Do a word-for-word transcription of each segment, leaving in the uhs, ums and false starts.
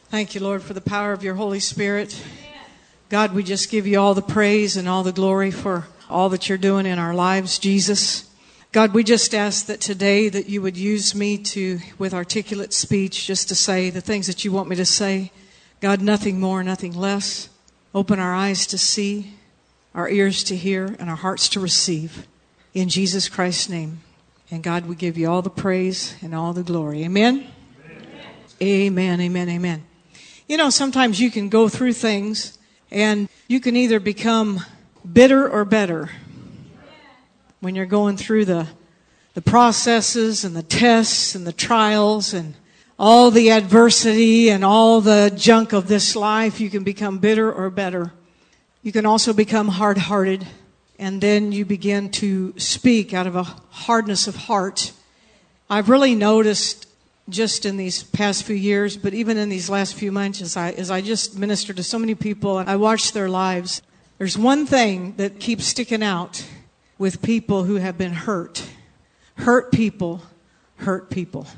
Thank you, Lord, for the power of your Holy Spirit. God, we just give you all the praise and all the glory for all that you're doing in our lives, Jesus. God, we just ask that today that you would use me to, with articulate speech, just to say the things that you want me to say. God, nothing more, nothing less. Open our eyes to see, our ears to hear, and our hearts to receive. In Jesus Christ's name. And God, we give you all the praise and all the glory. Amen? Amen, amen, amen. You know, sometimes you can go through things and you can either become bitter or better when you're going through the the processes and the tests and the trials and all the adversity and all the junk of this life. You can become bitter or better. You can also become hard-hearted, and then you begin to speak out of a hardness of heart. I've really noticed just in these past few years, but even in these last few months, as I, as I just minister to so many people and I watch their lives, there's one thing that keeps sticking out with people who have been hurt. Hurt people, hurt people.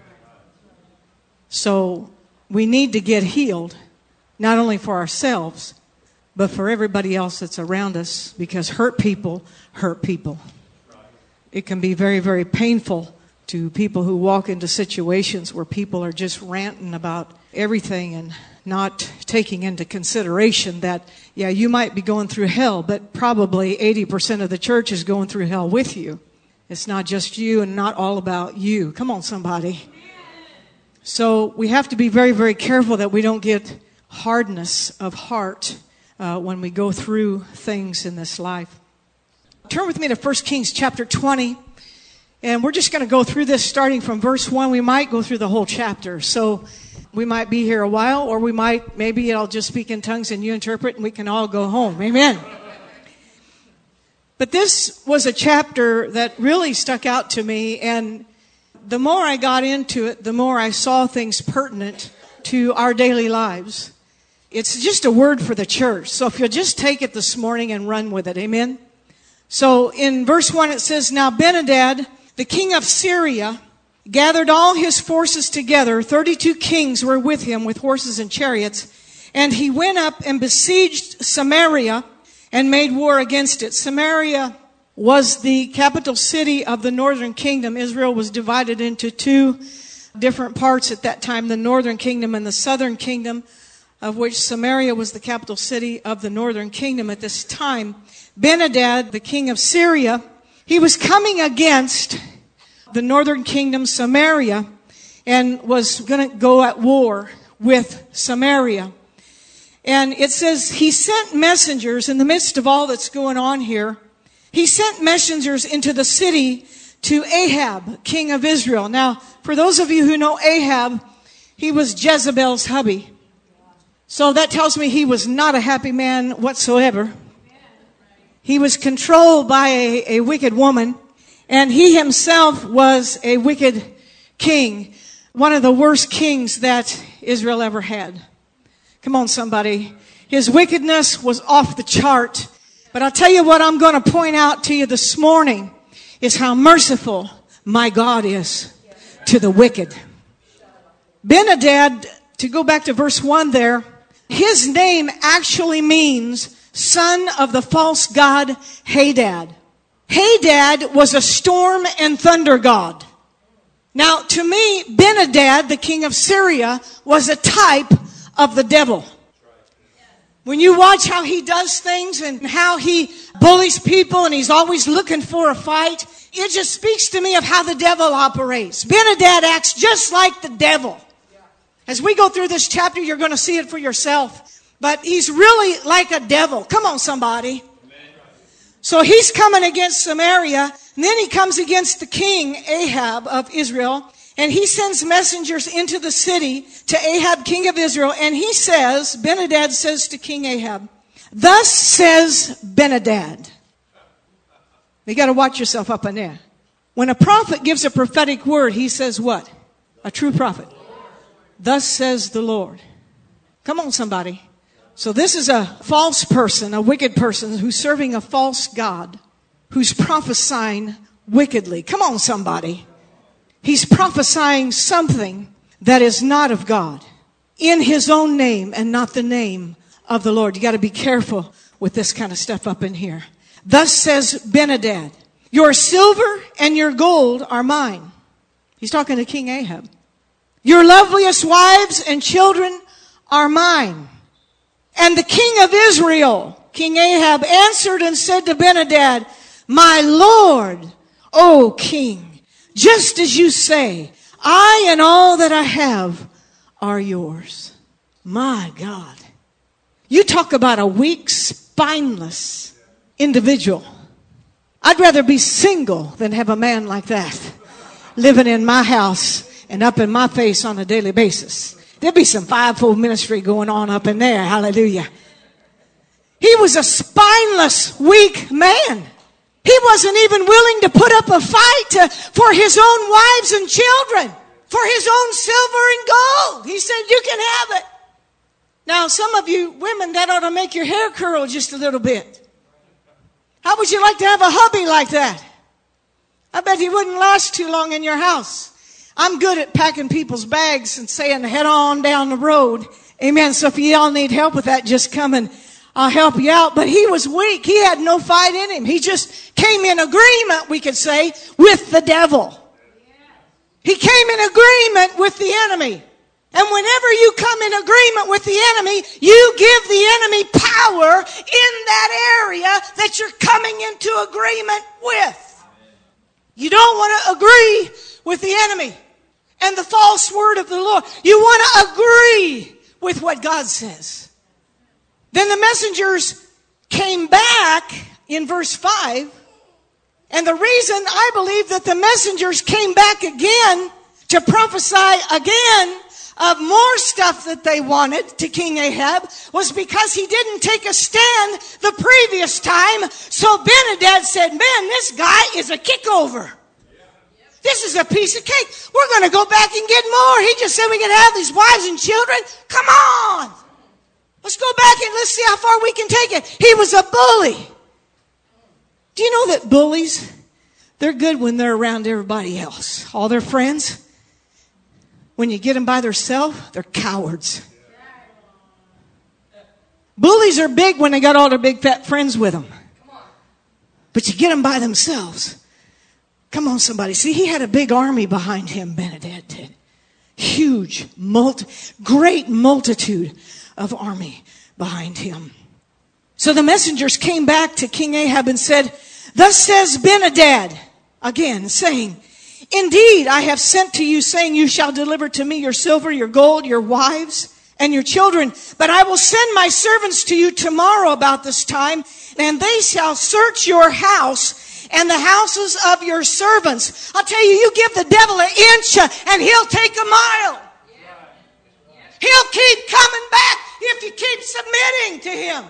So we need to get healed, not only for ourselves, but for everybody else that's around us, because hurt people hurt people. It can be very, very painful to people who walk into situations where people are just ranting about everything and not taking into consideration that, yeah, you might be going through hell, but probably eighty percent of the church is going through hell with you. It's not just you and not all about you. Come on, somebody. So we have to be very, very careful that we don't get hardness of heart uh, when we go through things in this life. Turn with me to First Kings chapter twenty. And we're just going to go through this starting from verse one. We might go through the whole chapter. So we might be here a while, or we might, maybe I'll just speak in tongues and you interpret and we can all go home. Amen. But this was a chapter that really stuck out to me. And the more I got into it, the more I saw things pertinent to our daily lives. It's just a word for the church. So if you'll just take it this morning and run with it. Amen. So in verse one it says, "Now Ben-Hadad, the king of Syria, gathered all his forces together. Thirty-two kings were with him with horses and chariots. And he went up and besieged Samaria and made war against it." Samaria was the capital city of the northern kingdom. Israel was divided into two different parts at that time, the northern kingdom and the southern kingdom, of which Samaria was the capital city of the northern kingdom at this time. Ben-Hadad, the king of Syria, he was coming against the northern kingdom, Samaria, and was going to go at war with Samaria. And it says he sent messengers in the midst of all that's going on here. He sent messengers into the city to Ahab, king of Israel. Now, for those of you who know Ahab, he was Jezebel's hubby. So that tells me he was not a happy man whatsoever. He was controlled by a, a wicked woman, and he himself was a wicked king, one of the worst kings that Israel ever had. Come on, somebody. His wickedness was off the chart. But I'll tell you what I'm going to point out to you this morning is how merciful my God is to the wicked. Ben-Hadad, to go back to verse one there, his name actually means son of the false god Hadad. Hadad was a storm and thunder god. Now, to me, Ben-Hadad, the king of Syria, was a type of the devil. When you watch how he does things and how he bullies people and he's always looking for a fight, it just speaks to me of how the devil operates. Ben-Hadad acts just like the devil. As we go through this chapter, you're going to see it for yourself. But he's really like a devil. Come on, somebody. So he's coming against Samaria, and then he comes against the king, Ahab of Israel, and he sends messengers into the city to Ahab, king of Israel, and he says, Ben-Hadad says to King Ahab, "Thus says Ben-Hadad." You got to watch yourself up in there. When a prophet gives a prophetic word, he says what? A true prophet. "Thus says the Lord." Come on, somebody. So this is a false person, a wicked person who's serving a false god, who's prophesying wickedly. Come on, somebody. He's prophesying something that is not of God. in his own name and not the name of the Lord. You got to be careful with this kind of stuff up in here. Thus says Ben-Hadad, your silver and your gold are mine. He's talking to King Ahab. Your loveliest wives and children are mine. And the king of Israel, King Ahab, answered and said to Ben-Hadad, my Lord, O king, just as you say, I and all that I have are yours. My God. You talk about a weak, spineless individual. I'd rather be single than have a man like that living in my house and up in my face on a daily basis. There'd be some fivefold ministry going on up in there. Hallelujah. He was a spineless, weak man. He wasn't even willing to put up a fight to, for his own wives and children, for his own silver and gold. He said, you can have it. Now, some of you women, that ought to make your hair curl just a little bit. How would you like to have a hubby like that? I bet he wouldn't last too long in your house. I'm good at packing people's bags and saying, head on down the road. Amen. So if you all need help with that, just come and I'll help you out. But he was weak. He had no fight in him. He just came in agreement, we could say, with the devil. He came in agreement with the enemy. And whenever you come in agreement with the enemy, you give the enemy power in that area that you're coming into agreement with. You don't want to agree with the enemy and the false word of the Lord. You want to agree with what God says. Then the messengers came back in verse five. And the reason I believe that the messengers came back again to prophesy again of more stuff that they wanted to King Ahab was because he didn't take a stand the previous time. So Ben-Hadad said, man, this guy is a kickover. This is a piece of cake. We're going to go back and get more. He just said we can have these wives and children. Come on. Let's go back and let's see how far we can take it. He was a bully. Do you know that bullies, they're good when they're around everybody else, all their friends? When you get them by themselves, they're cowards. Bullies are big when they got all their big fat friends with them. But you get them by themselves. Come on, somebody. See, he had a big army behind him, Ben-Hadad did. Huge, multi, great multitude of army behind him. So the messengers came back to King Ahab and said, thus says Ben-Hadad, again, saying, indeed, I have sent to you, saying, you shall deliver to me your silver, your gold, your wives, and your children. But I will send my servants to you tomorrow about this time, and they shall search your house and the houses of your servants. I'll tell you, you give the devil an inch and he'll take a mile. He'll keep coming back if you keep submitting to him.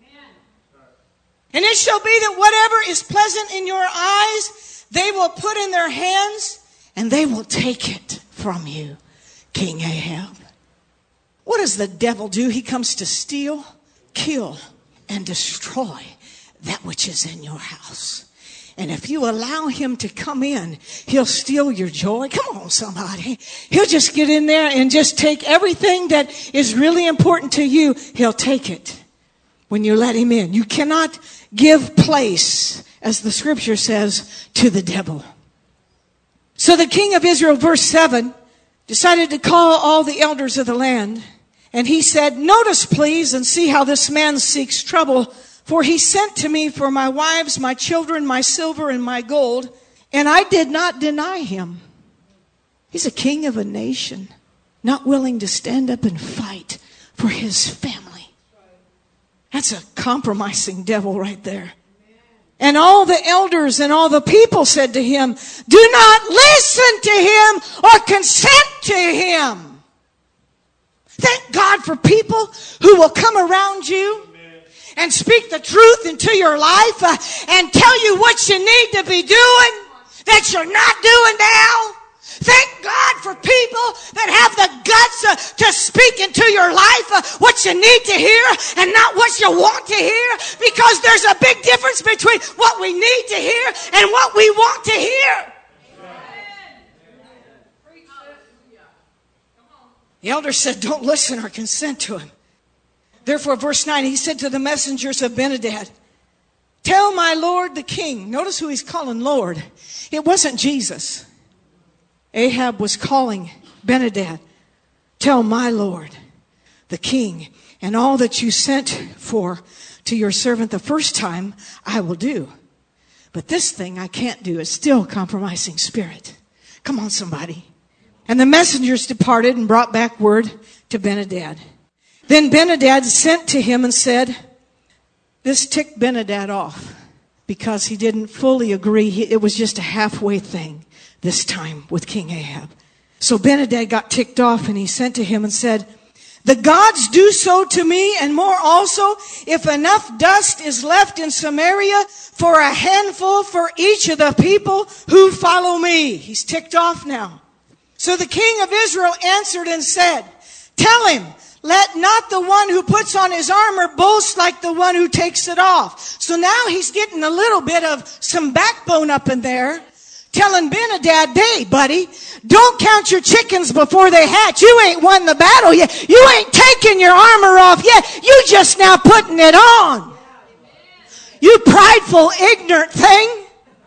And it shall be that whatever is pleasant in your eyes, they will put in their hands and they will take it from you, King Ahab. What does the devil do? He comes to steal, kill, and destroy that which is in your house. And if you allow him to come in, he'll steal your joy. Come on, somebody. He'll just get in there and just take everything that is really important to you. He'll take it when you let him in. You cannot give place, as the scripture says, to the devil. So the king of Israel, verse seven, decided to call all the elders of the land. And he said, notice please and see how this man seeks trouble. For he sent to me for my wives, my children, my silver, and my gold. And I did not deny him. He's a king of a nation, not willing to stand up and fight for his family. That's a compromising devil right there. And all the elders and all the people said to him, do not listen to him or consent to him. Thank God for people who will come around you and speak the truth into your life uh, and tell you what you need to be doing that you're not doing now. Thank God for people that have the guts uh, to speak into your life uh, what you need to hear and not what you want to hear, because there's a big difference between what we need to hear and what we want to hear. The elder said, don't listen or consent to him. Therefore, verse nine, he said to the messengers of Ben-Hadad, tell my lord the king. Notice who he's calling Lord. It wasn't Jesus. Ahab was calling Ben-Hadad. Tell my lord the king, and all that you sent for to your servant the first time, I will do. But this thing I can't do. It's still compromising spirit. Come on, somebody. And the messengers departed and brought back word to Ben-Hadad. Then Ben-Hadad sent to him and said, this ticked Ben-Hadad off because he didn't fully agree. He, it was just a halfway thing this time with King Ahab. So Ben-Hadad got ticked off and he sent to him and said, the gods do so to me and more also if enough dust is left in Samaria for a handful for each of the people who follow me. He's ticked off now. So the king of Israel answered and said, tell him, let not the one who puts on his armor boast like the one who takes it off. So now he's getting a little bit of some backbone up in there, telling Ben-Hadad, hey, buddy, don't count your chickens before they hatch. You ain't won the battle yet. You ain't taken your armor off yet. You just now putting it on. You prideful, ignorant thing.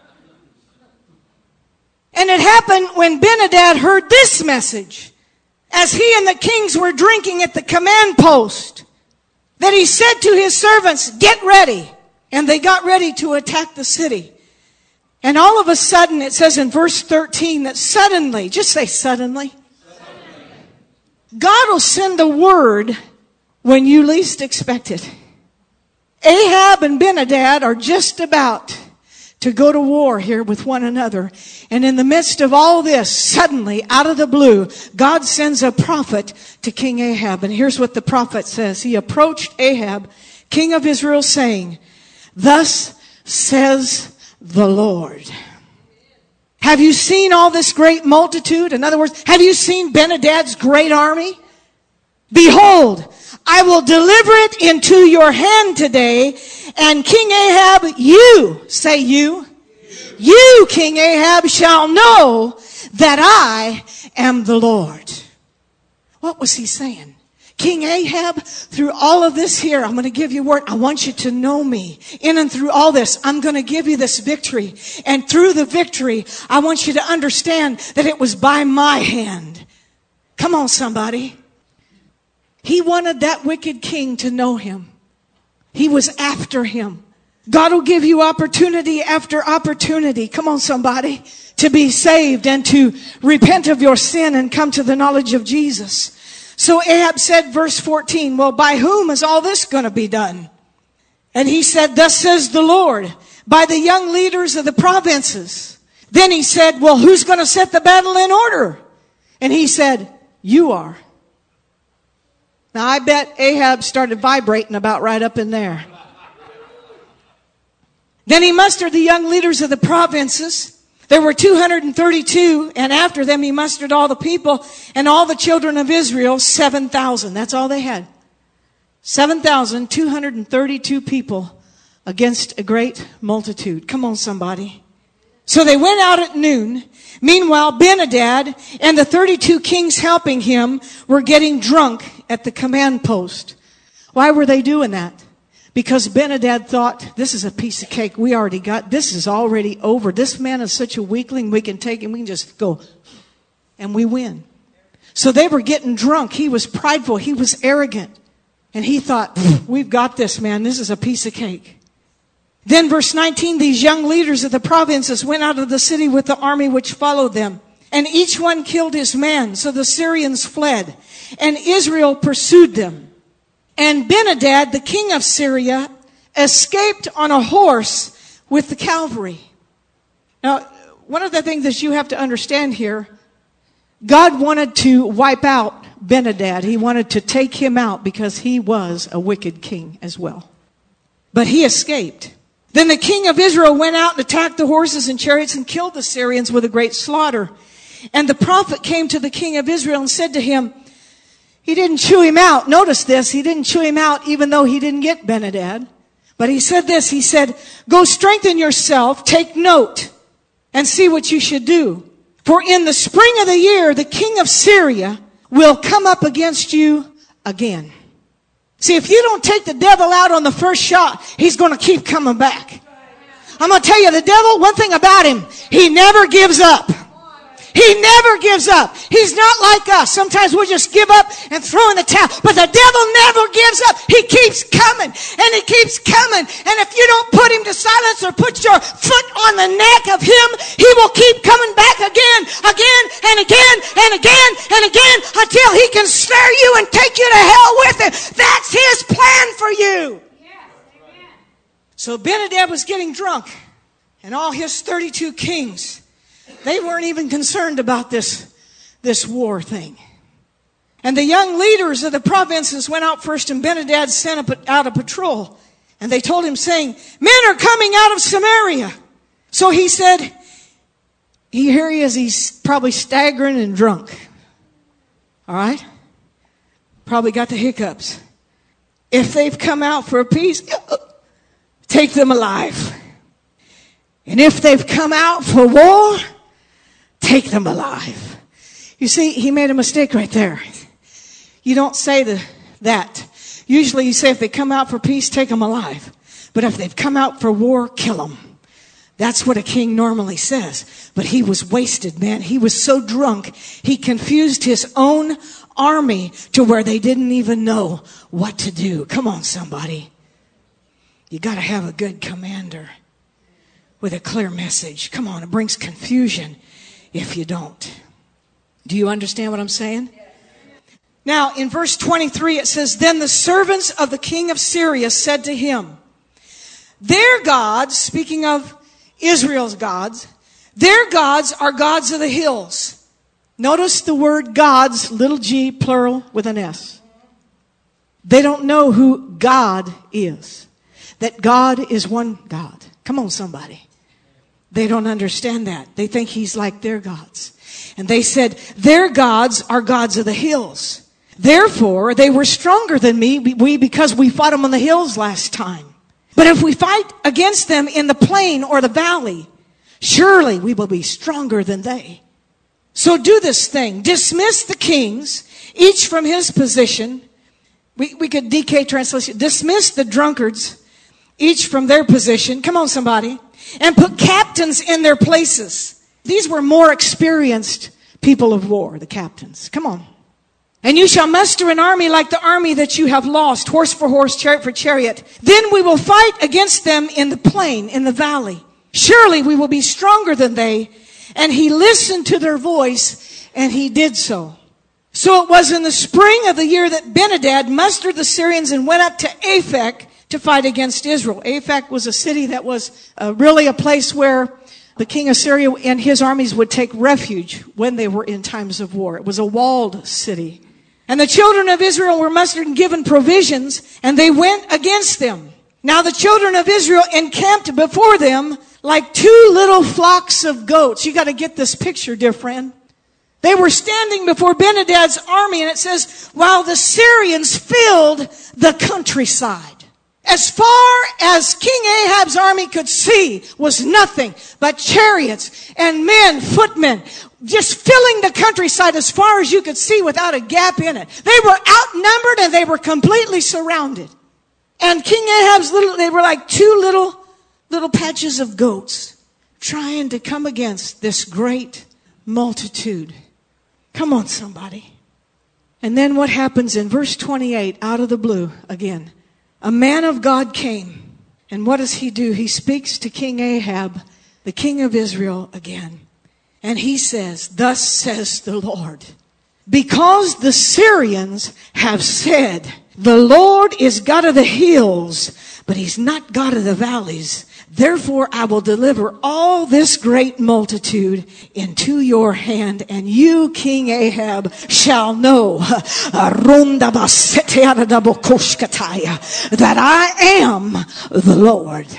And it happened when Ben-Hadad heard this message, as he and the kings were drinking at the command post, that he said to his servants, get ready. And they got ready to attack the city. And all of a sudden, it says in verse thirteen that suddenly, just say suddenly, suddenly. God will send a word when you least expect it. Ahab and Ben-Hadad are just about to go to war here with one another. And in the midst of all this, suddenly, out of the blue, God sends a prophet to King Ahab. And here's what the prophet says. He approached Ahab, king of Israel, saying, thus says the Lord. Have you seen all this great multitude? In other words, have you seen Ben-Hadad's great army? Behold, I will deliver it into your hand today. And King Ahab, you, say you, you, King Ahab, shall know that I am the Lord. What was he saying? King Ahab, through all of this here, I'm going to give you word. I want you to know me. In and through all this, I'm going to give you this victory. And through the victory, I want you to understand that it was by my hand. Come on, somebody. He wanted that wicked king to know him. He was after him. God will give you opportunity after opportunity. Come on, somebody. To be saved and to repent of your sin and come to the knowledge of Jesus. So Ahab said, verse fourteen, well, by whom is all this going to be done? And he said, thus says the Lord, by the young leaders of the provinces. Then he said, well, who's going to set the battle in order? And he said, you are. Now, I bet Ahab started vibrating about right up in there. Then he mustered the young leaders of the provinces. There were two hundred thirty-two, and after them he mustered all the people and all the children of Israel, seven thousand. That's all they had. seven thousand two hundred thirty-two people against a great multitude. Come on, somebody. So they went out at noon. Meanwhile, Ben-Hadad and the thirty-two kings helping him were getting drunk at the command post. Why were they doing that? Because Ben-Hadad thought, this is a piece of cake. We already got, this is already over. This man is such a weakling, we can take him, we can just go, and we win. So they were getting drunk. He was prideful. He was arrogant. And he thought, we've got this, man. This is a piece of cake. Then verse nineteen, these young leaders of the provinces went out of the city with the army which followed them. And each one killed his man. So the Syrians fled. And Israel pursued them. And Ben-Hadad, the king of Syria, escaped on a horse with the cavalry. Now, one of the things that you have to understand here, God wanted to wipe out Ben-Hadad. He wanted to take him out because he was a wicked king as well. But he escaped. Then the king of Israel went out and attacked the horses and chariots and killed the Syrians with a great slaughter. And the prophet came to the king of Israel and said to him, he didn't chew him out. Notice this. He didn't chew him out even though he didn't get Ben-Hadad. But he said this. He said, go strengthen yourself, take note, and see what you should do. For in the spring of the year, the king of Syria will come up against you again. See, if you don't take the devil out on the first shot, he's going to keep coming back. I'm going to tell you, the devil, one thing about him, he never gives up. He never gives up. He's not like us. Sometimes we'll just give up and throw in the towel. But the devil never gives up. He keeps coming and he keeps coming. And if you don't put him to silence or put your foot on the neck of him, he will keep coming back again, again, and again, and again, and again until he can snare you and take you to hell with him. That's his plan for you. So Benadab was getting drunk, and all his thirty-two kings, they weren't even concerned about this, this war thing. And the young leaders of the provinces went out first, and Benadad sent out a patrol. And they told him, saying, men are coming out of Samaria. So he said, here he is, he's probably staggering and drunk. All right? Probably got the hiccups. If they've come out for a peace, take them alive. And if they've come out for war, take them alive. You see, he made a mistake right there. You don't say the, that. Usually you say if they come out for peace, take them alive. But if they've come out for war, kill them. That's what a king normally says. But he was wasted, man. He was so drunk, he confused his own army to where they didn't even know what to do. Come on, somebody. You got to have a good commander with a clear message. Come on, it brings confusion if you don't. Do you understand what I'm saying? Now, in verse twenty-three, it says, then the servants of the king of Syria said to him, their gods, speaking of Israel's gods, their gods are gods of the hills. Notice the word gods, little g, plural, with an S. They don't know who God is. That God is one God. Come on, somebody. They don't understand that. They think he's like their gods. And they said, their gods are gods of the hills. Therefore, they were stronger than me, we, because we fought them on the hills last time. But if we fight against them in the plain or the valley, surely we will be stronger than they. So do this thing. Dismiss the kings, each from his position. We, we could D K translation. Dismiss the drunkards, each from their position. Come on, somebody. And put captains in their places. These were more experienced people of war, the captains. Come on. And you shall muster an army like the army that you have lost, horse for horse, chariot for chariot. Then we will fight against them in the plain, in the valley. Surely we will be stronger than they. And he listened to their voice, and he did so. So it was in the spring of the year that Benadad mustered the Syrians and went up to Aphek to fight against Israel. Aphek was a city that was uh, really a place where the king of Syria and his armies would take refuge when they were in times of war. It was a walled city. And the children of Israel were mustered and given provisions, and they went against them. Now the children of Israel encamped before them like two little flocks of goats. You got to get this picture, dear friend. They were standing before Benadad's army, and it says, while the Syrians filled the countryside. As far as King Ahab's army could see was nothing but chariots and men, footmen, just filling the countryside as far as you could see without a gap in it. They were outnumbered and they were completely surrounded. And King Ahab's little, they were like two little, little patches of goats trying to come against this great multitude. Come on, somebody. And then what happens in verse twenty-eight, out of the blue again? A man of God came, and what does he do? He speaks to King Ahab, the king of Israel, again. And he says, thus says the Lord, because the Syrians have said, the Lord is God of the hills, but he's not God of the valleys. Therefore, I will deliver all this great multitude into your hand, and you, King Ahab, shall know that I am the Lord.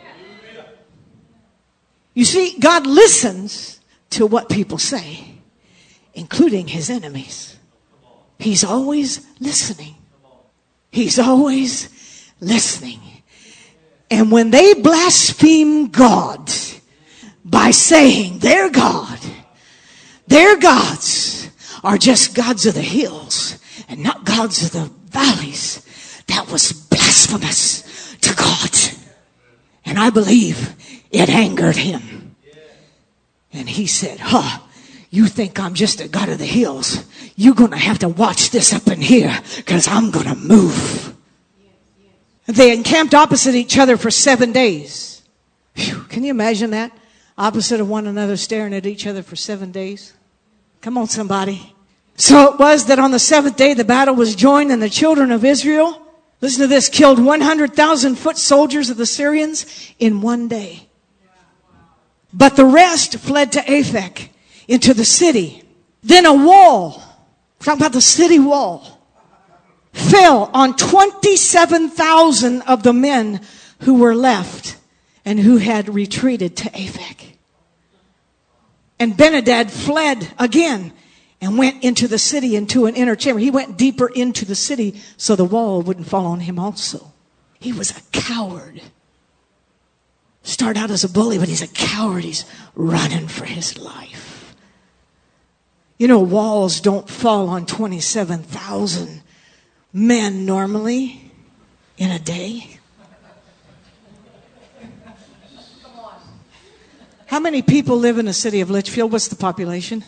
You see, God listens to what people say, including his enemies. He's always listening. He's always listening. And when they blaspheme God by saying their God, their gods are just gods of the hills and not gods of the valleys. That was blasphemous to God. And I believe it angered him. And he said, huh, you think I'm just a god of the hills? You're going to have to watch this up in here because I'm going to move. They encamped opposite each other for seven days. Whew, can you imagine that? Opposite of one another, staring at each other for seven days. Come on, somebody. So it was that on the seventh day the battle was joined, and the children of Israel, listen to this, killed one hundred thousand foot soldiers of the Syrians in one day. But the rest fled to Aphek into the city. Then a wall, we're talking about the city wall, fell on twenty-seven thousand of the men who were left and who had retreated to Aphek. And Ben-Hadad fled again and went into the city into an inner chamber. He went deeper into the city so the wall wouldn't fall on him also. He was a coward. Started out as a bully, but he's a coward. He's running for his life. You know, walls don't fall on twenty-seven thousand men normally in a day. How many people live in the city of Litchfield? What's the population?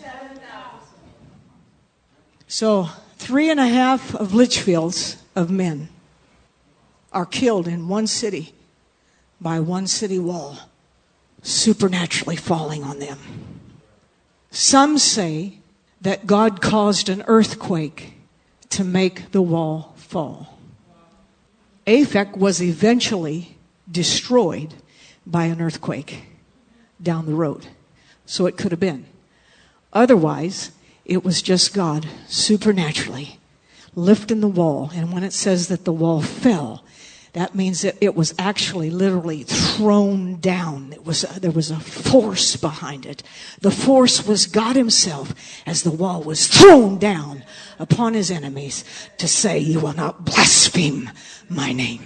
So three and a half of Litchfields of men are killed in one city by one city wall, supernaturally falling on them. Some say that God caused an earthquake to make the wall fall. Aphek was eventually destroyed by an earthquake down the road. So it could have been. Otherwise, it was just God supernaturally lifting the wall. And when it says that the wall fell, that means that it was actually literally thrown down. It was a, there was a force behind it. The force was God himself as the wall was thrown down upon his enemies to say, you will not blaspheme my name.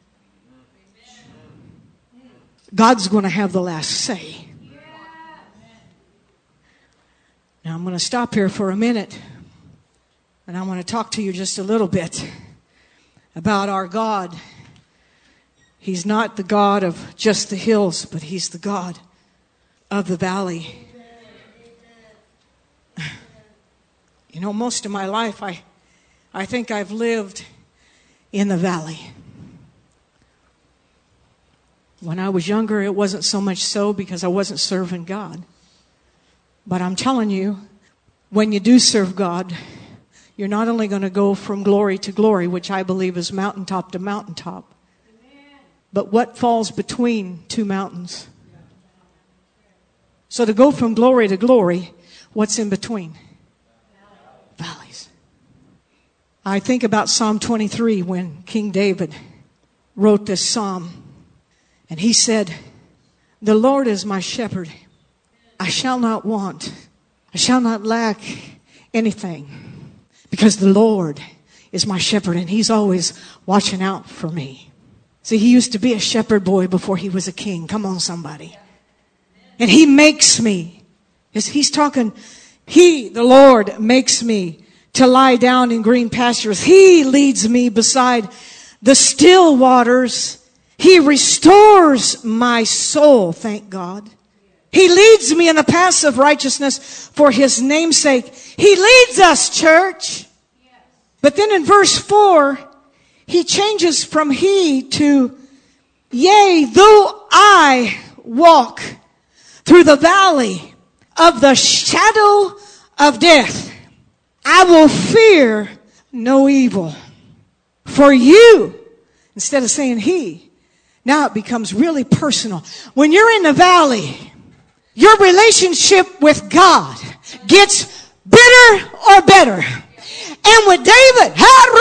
God's going to have the last say. Now I'm going to stop here for a minute, and I want to talk to you just a little bit about our God. He's not the God of just the hills, but he's the God of the valley. You know, most of my life, I, I think I've lived in the valley. When I was younger, it wasn't so much so because I wasn't serving God. But I'm telling you, when you do serve God, you're not only going to go from glory to glory, which I believe is mountaintop to mountaintop, but what falls between two mountains. So to go from glory to glory, what's in between? Valleys. I think about Psalm twenty-three when King David wrote this psalm. And he said, the Lord is my shepherd. I shall not want. I shall not lack anything. Because the Lord is my shepherd and he's always watching out for me. See, he used to be a shepherd boy before he was a king. Come on, somebody. And he makes me. He's talking, he, the Lord, makes me to lie down in green pastures. He leads me beside the still waters. He restores my soul, thank God. He leads me in the paths of righteousness for his name's sake. He leads us, church. But then in verse four, he changes from he to, yea, though I walk through the valley of the shadow of death, I will fear no evil. For you, instead of saying he, now it becomes really personal. When you're in the valley, your relationship with God gets bitter or better. And with David,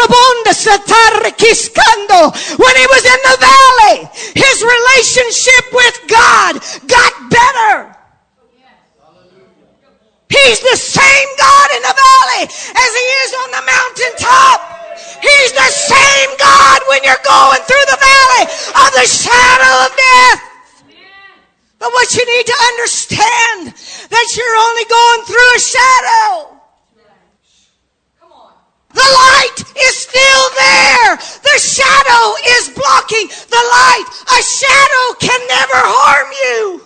when he was in the valley, his relationship with God got better. He's the same God in the valley as he is on the mountaintop. He's the same God when you're going through the valley of the shadow of death. But what you need to understand, that you're only going through a shadow. The light is still there. The shadow is blocking the light. A shadow can never harm you.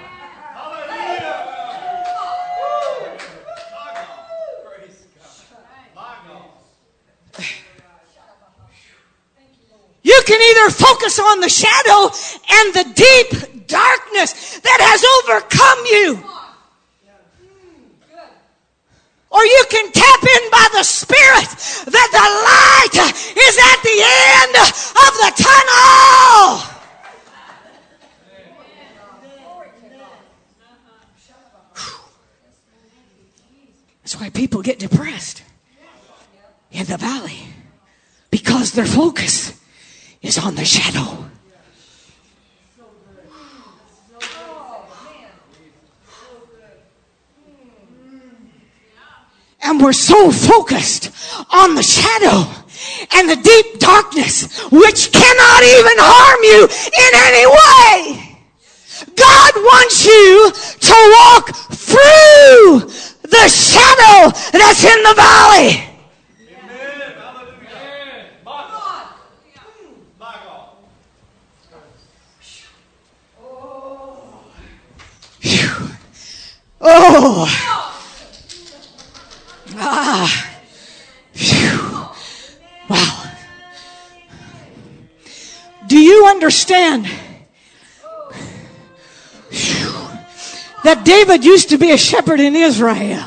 You can either focus on the shadow and the deep darkness that has overcome you, or you can tap in by the Spirit that the light is at the end of the tunnel. That's why people get depressed in the valley, because their focus is on the shadow. And we're so focused on the shadow and the deep darkness, which cannot even harm you in any way. God wants you to walk through the shadow that's in the valley. Oh, ah, phew. Wow. Do you understand phew, that David used to be a shepherd in Israel?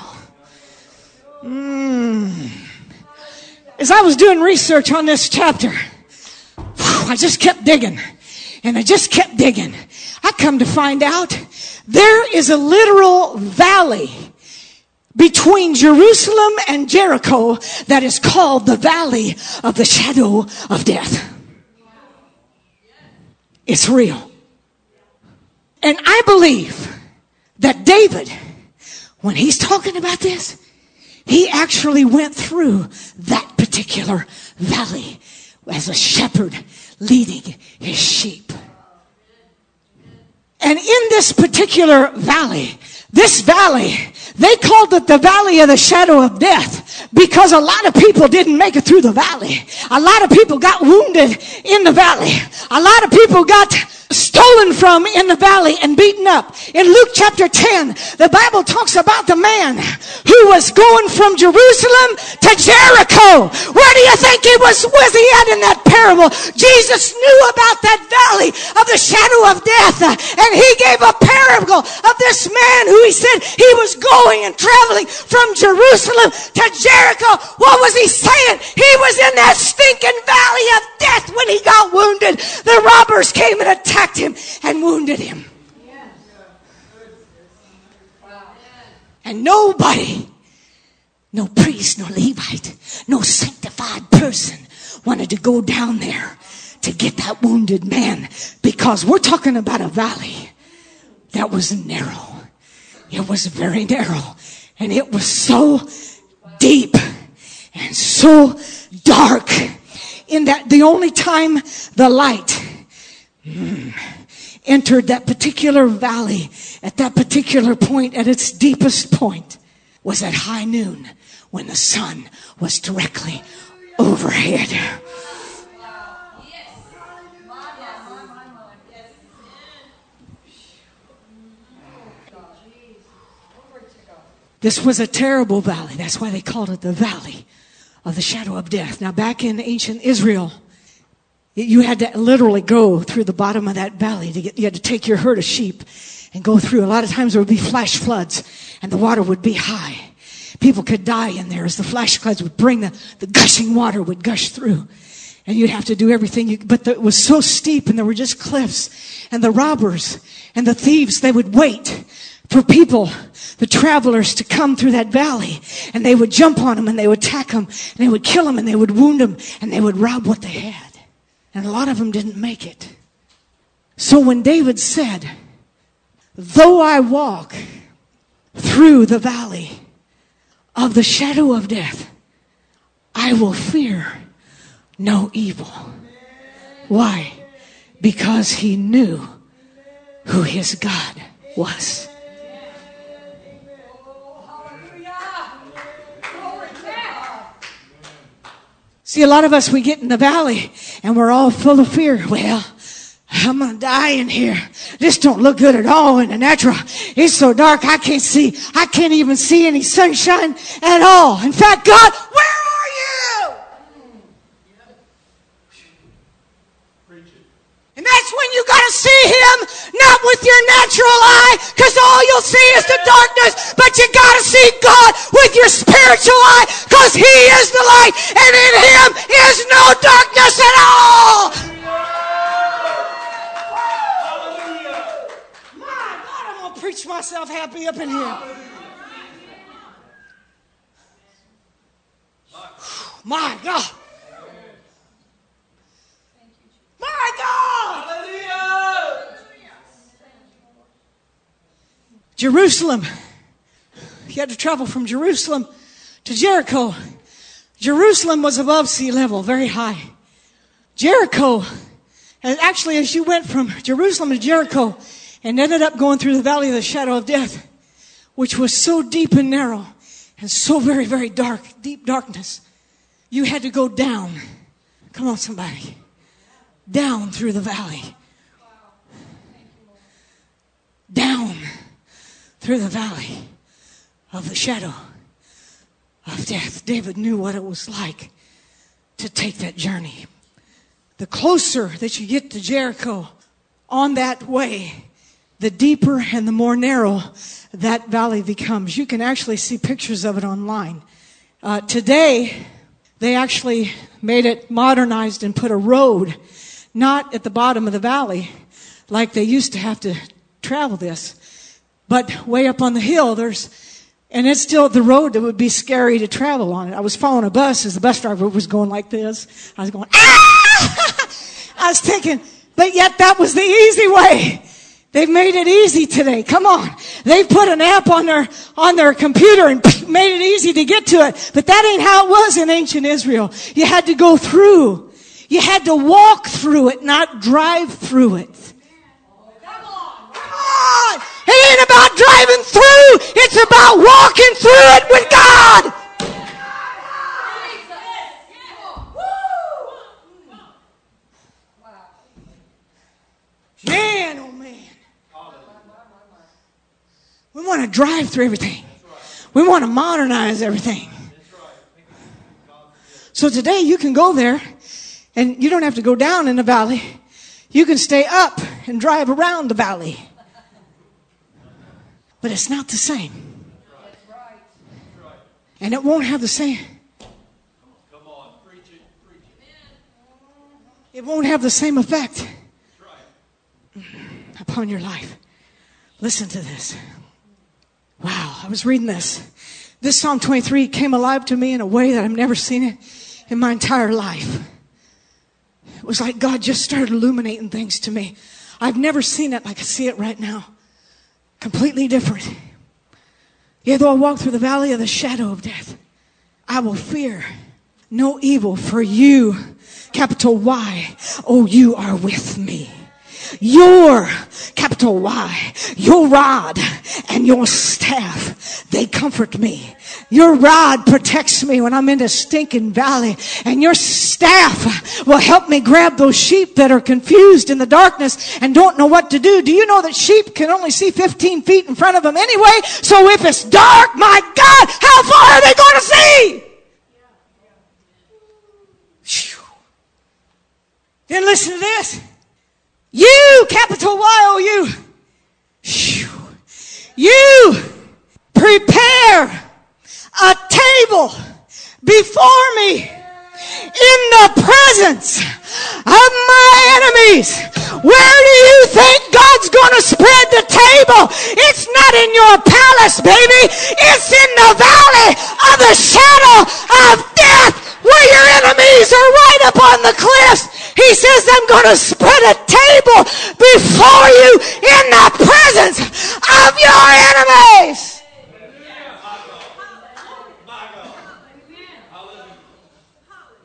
Mm. As I was doing research on this chapter, whew, I just kept digging, and I just kept digging. I come to find out there is a literal valley between Jerusalem and Jericho that is called the Valley of the Shadow of Death. It's real. And I believe that David, when he's talking about this, he actually went through that particular valley as a shepherd leading his sheep. And in this particular valley, this valley, they called it the Valley of the Shadow of Death because a lot of people didn't make it through the valley. A lot of people got wounded in the valley. A lot of people got stolen from in the valley and beaten up. In Luke chapter ten, the Bible talks about the man who was going from Jerusalem to Jericho. Where do you think he was, was he at in that parable? Jesus knew about that valley of the shadow of death, and he gave a parable of this man who he said he was going and traveling from Jerusalem to Jericho. What was he saying? He was in that stinking valley of death when he got wounded. The robbers came and attacked him and wounded him. And nobody, no priest, no Levite, no sanctified person wanted to go down there to get that wounded man, because we're talking about a valley that was narrow. It was very narrow, and it was so deep and so dark in that the only time the light mm, entered that particular valley at that particular point, at its deepest point, was at high noon when the sun was directly overhead. This was a terrible valley. That's why they called it the Valley of the Shadow of Death. Now, back in ancient Israel, you had to literally go through the bottom of that valley to get, you had to take your herd of sheep and go through. A lot of times there would be flash floods and the water would be high. People could die in there as the flash floods would bring the, the gushing water would gush through. And you'd have to do everything you, but the, it was so steep and there were just cliffs. And the robbers and the thieves, they would wait for people, the travelers, to come through that valley, and they would jump on them and they would attack them and they would kill them and they would wound them and they would rob what they had. And a lot of them didn't make it. So when David said, though I walk through the valley of the shadow of death, I will fear no evil. Why? Because he knew who his God was. See, a lot of us, we get in the valley and we're all full of fear. Well, I'm going to die in here. This don't look good at all in the natural. It's so dark I can't see. I can't even see any sunshine at all. In fact, God, where are you? And that's when you got to see Him, not with your natural eye, because all you'll see is the darkness. But you got to see God with your spiritual eye, because He is the light, and in Him is no darkness at all. My God, I'm going to preach myself happy up in here. My God. My God! Hallelujah. Jerusalem. You had to travel from Jerusalem to Jericho. Jerusalem was above sea level, very high. Jericho, and actually as you went from Jerusalem to Jericho and ended up going through the valley of the shadow of death, which was so deep and narrow and so very, very dark, deep darkness, you had to go down. Come on, somebody. Down through the valley. Down through the valley of the shadow of death. David knew what it was like to take that journey. The closer that you get to Jericho on that way, the deeper and the more narrow that valley becomes. You can actually see pictures of it online. Uh, today, they actually made it modernized and put a road not at the bottom of the valley like they used to have to travel this, but way up on the hill. There's, and it's still the road that would be scary to travel on it. I was following a bus as the bus driver was going like this. I was going, ah! I was thinking, but yet that was the easy way. They've made it easy today. Come on. They've put an app on their, on their computer and made it easy to get to it. But that ain't how it was in ancient Israel. You had to go through. You had to walk through it, not drive through it. Come on, come on. It ain't about driving through. It's about walking through it with God. Man, oh man. We want to drive through everything. We want to modernize everything. So today you can go there and you don't have to go down in the valley. You can stay up and drive around the valley. But it's not the same. And it won't have the same. It won't have the same effect upon your life. Listen to this. Wow, I was reading this. This Psalm twenty-three came alive to me in a way that I've never seen it in my entire life. It was like God just started illuminating things to me. I've never seen it like I see it right now. Completely different. Yea, though I walk through the valley of the shadow of death, I will fear no evil, for you, capital Y, oh, you are with me. Your, capital Y, your rod and your staff, they comfort me. Your rod protects me when I'm in a stinking valley, and your staff will help me grab those sheep that are confused in the darkness and don't know what to do. Do you know that sheep can only see fifteen feet in front of them anyway? So if it's dark, my God, how far are they going to see? Whew. Then listen to this. You, capital Y O U, you prepare a table before me in the presence of my enemies. Where do you think God's going to spread the table? It's not in your palace, baby. It's in the valley of the shadow of death, where your enemies are right up on the cliffs. He says, I'm going to spread a table before you in the presence of your enemies.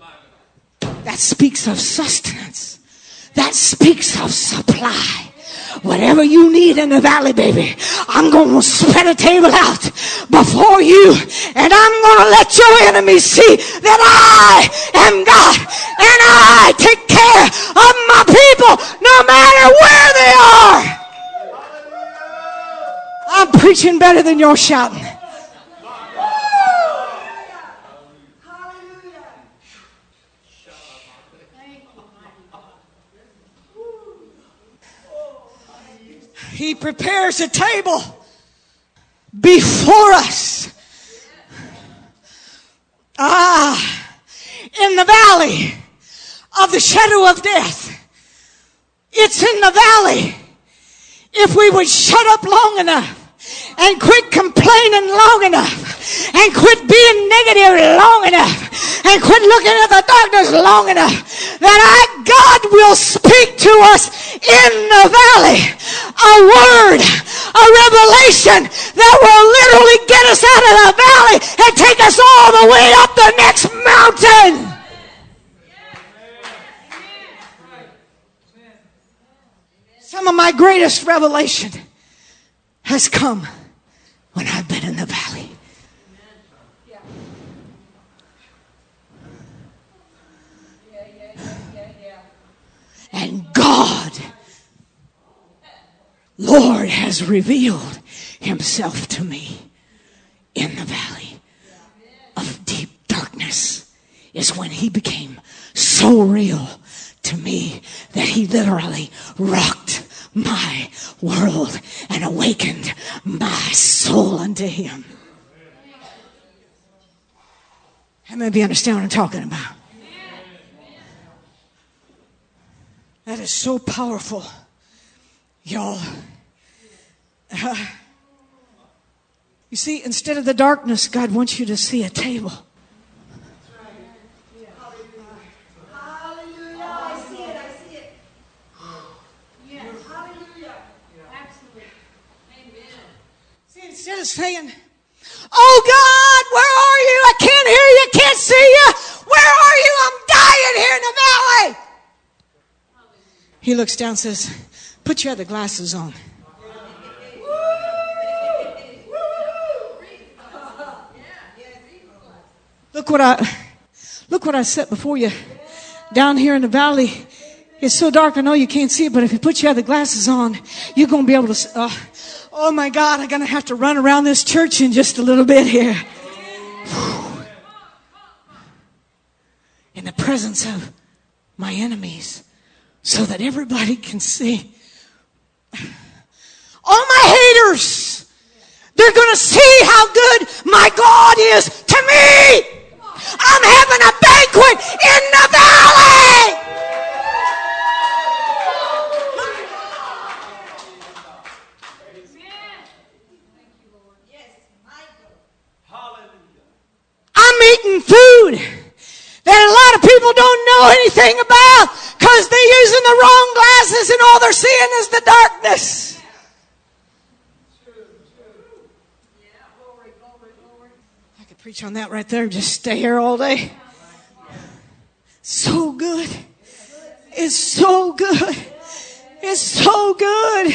That speaks of sustenance. That speaks of supply. whatever you need in the valley, baby, I'm going to spread a table out before you, and I'm going to let your enemies see that I am God, and I take care of my people no matter where they are. I'm preaching better than you're shouting. He prepares a table before us. Ah, in the valley of the shadow of death. It's in the valley. If we would shut up long enough and quit complaining long enough and quit being negative long enough and quit looking at the darkness long enough, that our God will speak to us in the valley a word, a revelation that will literally get us out of the valley and take us all the way up the next mountain. Some of my greatest revelation has come when I've been in the valley. And God, Lord, has revealed himself to me in the valley of deep darkness. Is when he became so real to me that he literally rocked my world and awakened my soul unto him. How many of you understand what I'm talking about? That is so powerful, y'all. Uh, you see, instead of the darkness, God wants you to see a table. Instead of saying, oh God, where are you? I can't hear you, can't see you. Where are you? I'm dying here in the valley. He looks down and says, put your other glasses on. Look what I, look what I set before you down here in the valley. It's so dark, I know you can't see it, but if you put your other glasses on, you're going to be able to, uh, oh my God, I'm going to have to run around this church in just a little bit here. Whew. In the presence of my enemies, so that everybody can see. All my haters, they're going to see how good my God is to me. I'm having a banquet in the valley. I'm eating food that a lot of people don't know anything about because they're using the wrong glasses and all they're seeing is the darkness. I could preach on that right there. Just stay here all day. So good. It's so good. It's so good.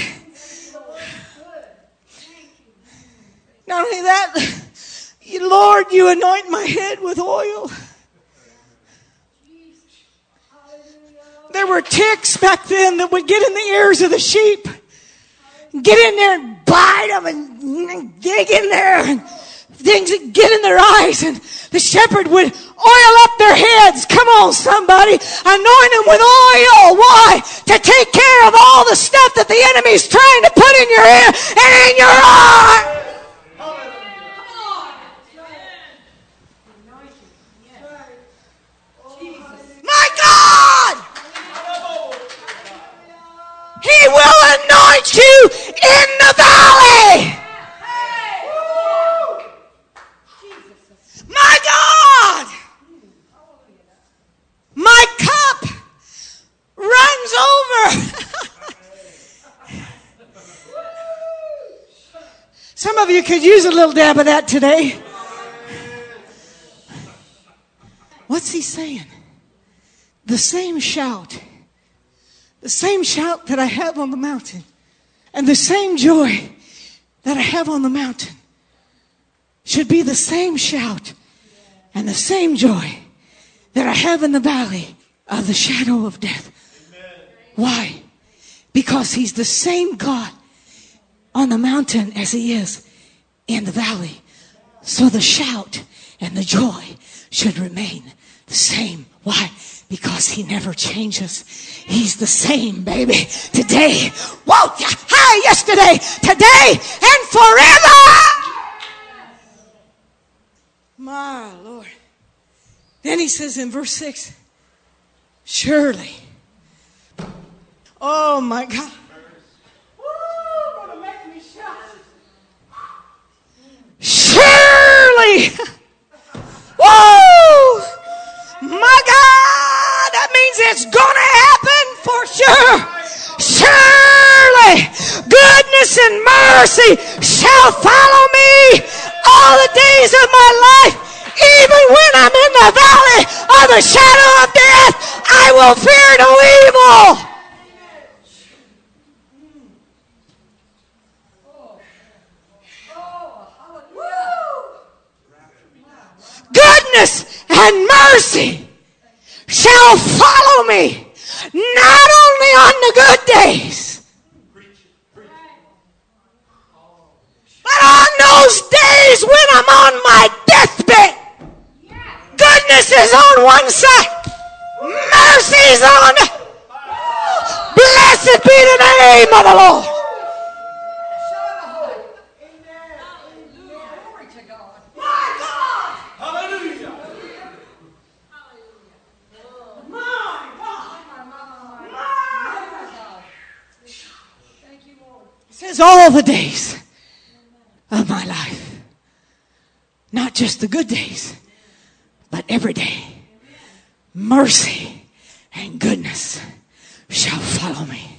Not only that, Lord, you anoint my head with oil. There were ticks back then that would get in the ears of the sheep, get in there and bite them and dig in there, and things that get in their eyes, and the shepherd would oil up their heads. Come on, somebody. Anoint them with oil. Why? To take care of all the stuff that the enemy's trying to put in your ear and in your eye. My God! He will anoint you in the valley. My God! My cup runs over. Some of you could use a little dab of that today. What's he saying? The same shout. The same shout that I have on the mountain. And the same joy that I have on the mountain should be the same shout and the same joy that I have in the valley of the shadow of death. Why? Because He's the same God on the mountain as He is in the valley. So the shout and the joy should remain the same. Why? Because He never changes. He's the same, baby. Today, whoa, hi, yesterday, today, and forever. My Lord. Then He says in verse six, surely. Oh my God. Woo, gonna make me shout. Surely. Whoa. My God. That means it's gonna happen for sure. Surely goodness and mercy shall follow me all the days of my life. Even when I'm in the valley of the shadow of death, I will fear no evil. Goodness and mercy shall follow me, not only on the good days, but on those days when I'm on my deathbed. Goodness is on one side, mercy is on. Blessed be the name of the Lord. All the days of my life, not just the good days, but every day, mercy and goodness shall follow me.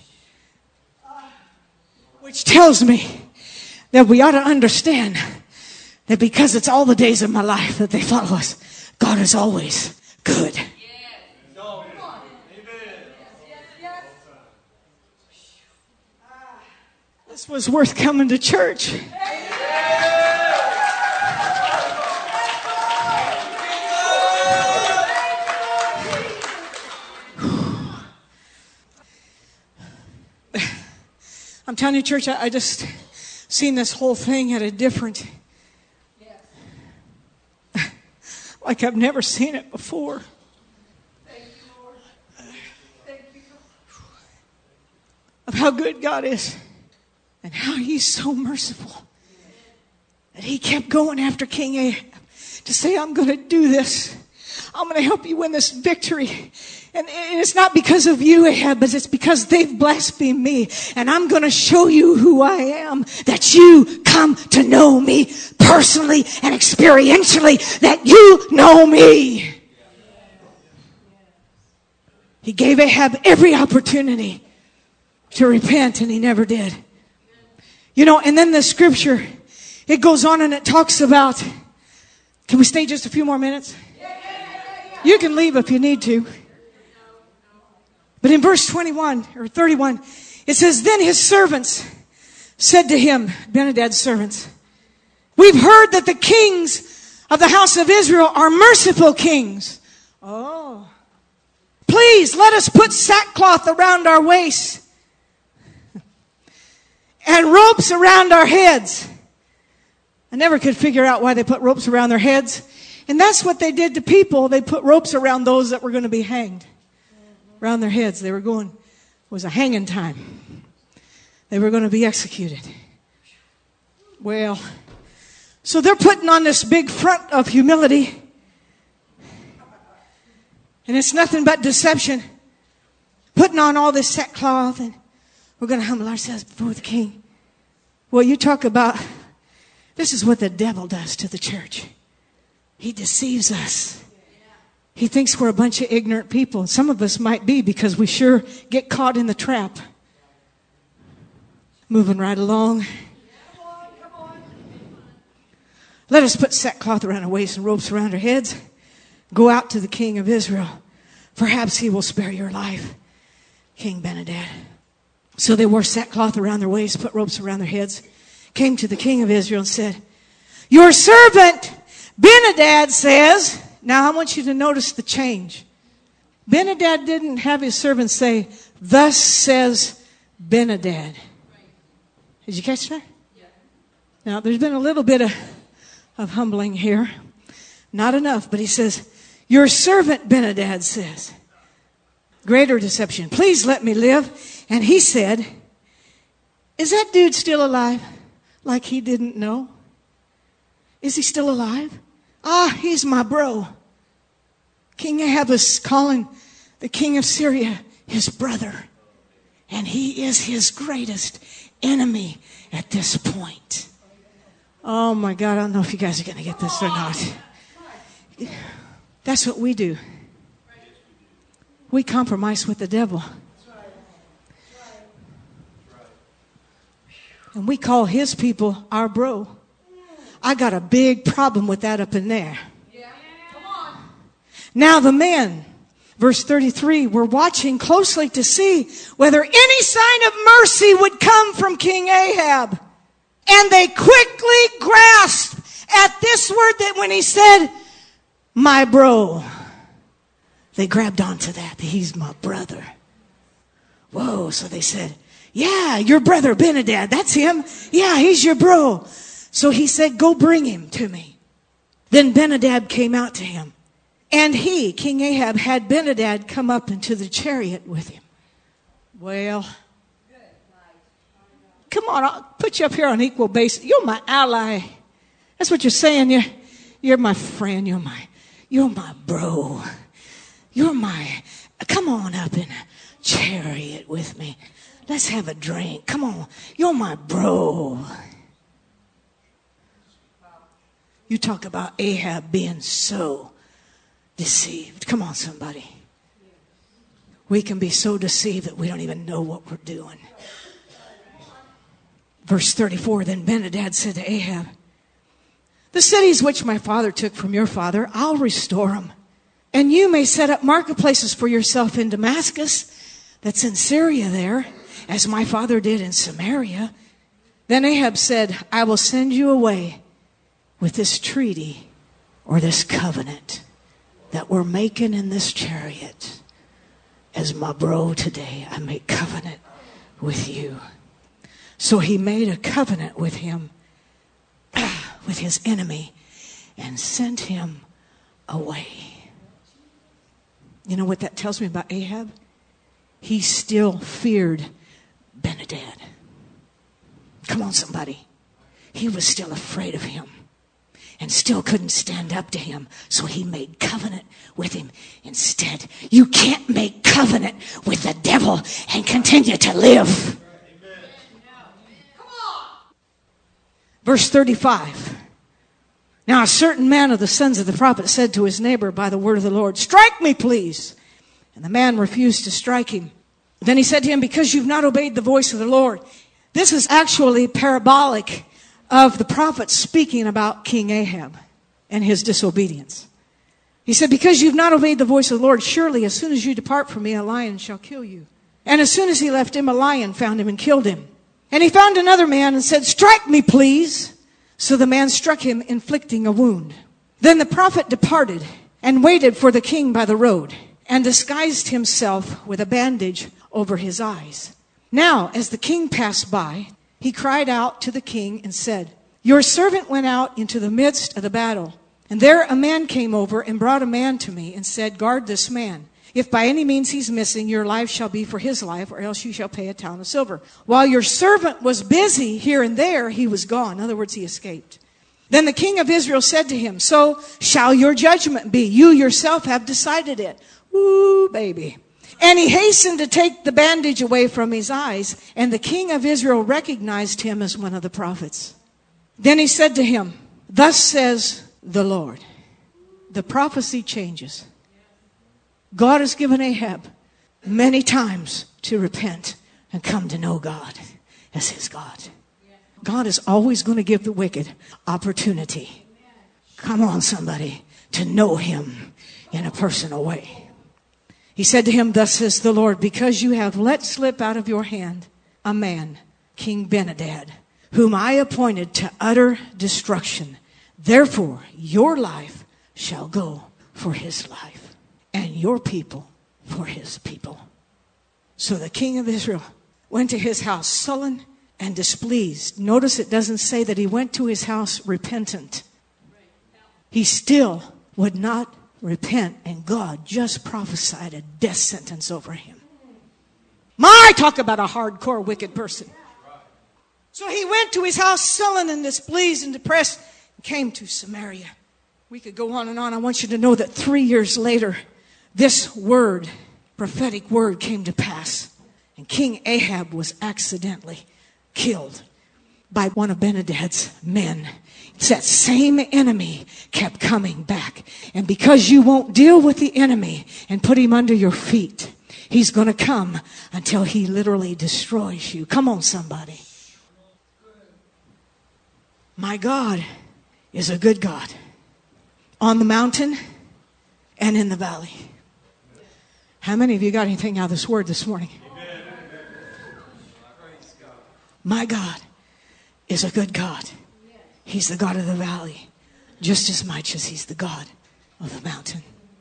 Which tells me that we ought to understand that because it's all the days of my life that they follow us, God is always good. This was worth coming to church. I'm telling you, church, I, I just seen this whole thing at a different, like I've never seen it before. Thank you, Lord. Thank you, Lord. Of how good God is. And how He's so merciful that He kept going after King Ahab to say, I'm going to do this. I'm going to help you win this victory. And it's not because of you, Ahab, but it's because they've blasphemed me. And I'm going to show you who I am, that you come to know me personally and experientially, that you know me. He gave Ahab every opportunity to repent, and he never did. You know, and then the scripture, it goes on and it talks about, can we stay just a few more minutes? You can leave if you need to. But in verse twenty-one or thirty-one, it says, then his servants said to him, Benhadad's servants, we've heard that the kings of the house of Israel are merciful kings. Oh. Please let us put sackcloth around our waists and ropes around our heads. I never could figure out why they put ropes around their heads. And that's what they did to people. They put ropes around those that were going to be hanged. Around their heads. They were going, it was a hanging time. They were going to be executed. Well, so they're putting on this big front of humility. And it's nothing but deception. Putting on all this sackcloth and we're going to humble ourselves before the king. Well, you talk about, this is what the devil does to the church. He deceives us. He thinks we're a bunch of ignorant people. Some of us might be because we sure get caught in the trap. Moving right along. Let us put sackcloth around our waists and ropes around our heads. Go out to the king of Israel. Perhaps he will spare your life. King Benhadad. So they wore sackcloth around their waists, put ropes around their heads, came to the king of Israel and said, "Your servant Ben-Hadad says," now I want you to notice the change. Ben-Hadad didn't have his servant say, "Thus says Ben-Hadad." Did you catch that? Yeah. Now, there's been a little bit of, of humbling here. Not enough, but he says, "Your servant Ben-Hadad says." Greater deception. "Please let me live." And he said, "Is that dude still alive?" Like he didn't know. "Is he still alive?" "Ah, he's my bro." King Ahab was calling the king of Syria his brother. And he is his greatest enemy at this point. Oh my God, I don't know if you guys are going to get this or not. That's what we do. We compromise with the devil. And we call his people our bro. I got a big problem with that up in there. Now the men, verse thirty-three, were watching closely to see whether any sign of mercy would come from King Ahab. And they quickly grasped at this word that when he said, "My bro," they grabbed onto that. He's my brother. Whoa, so they said, "Yeah, your brother Ben-Hadad, that's him. Yeah, he's your bro." So he said, "Go bring him to me." Then Ben-Hadad came out to him. And he, King Ahab, had Ben-Hadad come up into the chariot with him. Well, come on, I'll put you up here on equal basis. You're my ally. That's what you're saying. You're, you're my friend. You're my, you're my bro. You're my, come on up in a chariot with me. Let's have a drink. Come on. You're my bro. You talk about Ahab being so deceived. Come on, somebody. We can be so deceived that we don't even know what we're doing. Verse thirty-four, then Ben-Hadad said to Ahab, "The cities which my father took from your father, I'll restore them. And you may set up marketplaces for yourself in Damascus, that's in Syria there, as my father did in Samaria." Then Ahab said, "I will send you away with this treaty or this covenant that we're making in this chariot. As my bro today, I make covenant with you." So he made a covenant with him, with his enemy, and sent him away. You know what that tells me about Ahab? He still feared Ben-Hadad. Come on, somebody. He was still afraid of him and still couldn't stand up to him. So he made covenant with him instead. You can't make covenant with the devil and continue to live. Verse thirty-five. Now a certain man of the sons of the prophet said to his neighbor by the word of the Lord, "Strike me, please." And the man refused to strike him. Then he said to him, "Because you've not obeyed the voice of the Lord." This is actually parabolic of the prophet speaking about King Ahab and his disobedience. He said, "Because you've not obeyed the voice of the Lord, surely as soon as you depart from me, a lion shall kill you." And as soon as he left him, a lion found him and killed him. And he found another man and said, "Strike me, please." So the man struck him, inflicting a wound. Then the prophet departed and waited for the king by the road and disguised himself with a bandage over his eyes. Now, as the king passed by, he cried out to the king and said, "Your servant went out into the midst of the battle. And there a man came over and brought a man to me and said, 'Guard this man. If by any means he's missing, your life shall be for his life, or else you shall pay a talent of silver.' While your servant was busy here and there, he was gone." In other words, he escaped. Then the king of Israel said to him, "So shall your judgment be. You yourself have decided it." Ooh, baby. And he hastened to take the bandage away from his eyes, and the king of Israel recognized him as one of the prophets. Then he said to him, "Thus says the Lord." The prophecy changes. God has given Ahab many times to repent and come to know God as his God. God is always going to give the wicked opportunity. Come on, somebody, to know him in a personal way. He said to him, "Thus says the Lord, because you have let slip out of your hand a man, King Benadad, whom I appointed to utter destruction. Therefore, your life shall go for his life, and your people for his people. So the king of Israel went to his house sullen and displeased. Notice it doesn't say that he went to his house repentant. He still would not repent, and God just prophesied a death sentence over him. My, talk about a hardcore wicked person. So he went to his house sullen and displeased and depressed and came to Samaria. We could go on and on. I want you to know that three years later, this word, prophetic word, came to pass. And King Ahab was accidentally killed by one of Benadad's men. It's that same enemy kept coming back. And because you won't deal with the enemy and put him under your feet, he's going to come until he literally destroys you. Come on, somebody. My God is a good God. On the mountain and in the valley. How many of you got anything out of this word this morning? My God is a good God. He's the God of the valley just as much as he's the God of the mountain.